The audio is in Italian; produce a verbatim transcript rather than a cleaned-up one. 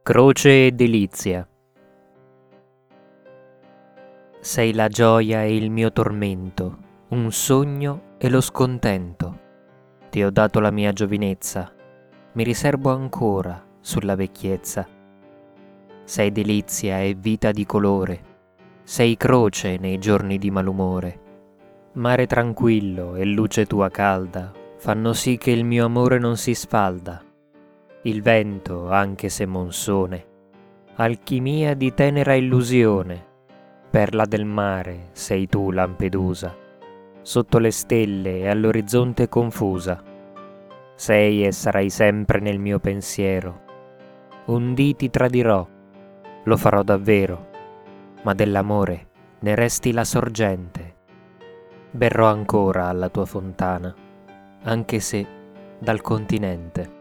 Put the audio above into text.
Croce e delizia. Sei la gioia e il mio tormento, un sogno e lo scontento. Ti ho dato la mia giovinezza, mi riservo ancora sulla vecchiezza. Sei delizia e vita di colore, sei croce nei giorni di malumore. Mare tranquillo e luce tua calda fanno sì che il mio amore non si sfalda. Il vento, anche se monsone, alchimia di tenera illusione. Perla del mare sei tu, Lampedusa, sotto le stelle e all'orizzonte confusa. Sei e sarai sempre nel mio pensiero. Un dì ti tradirò, lo farò davvero, ma dell'amore ne resti la sorgente. Berrò ancora alla tua fontana, anche se dal continente.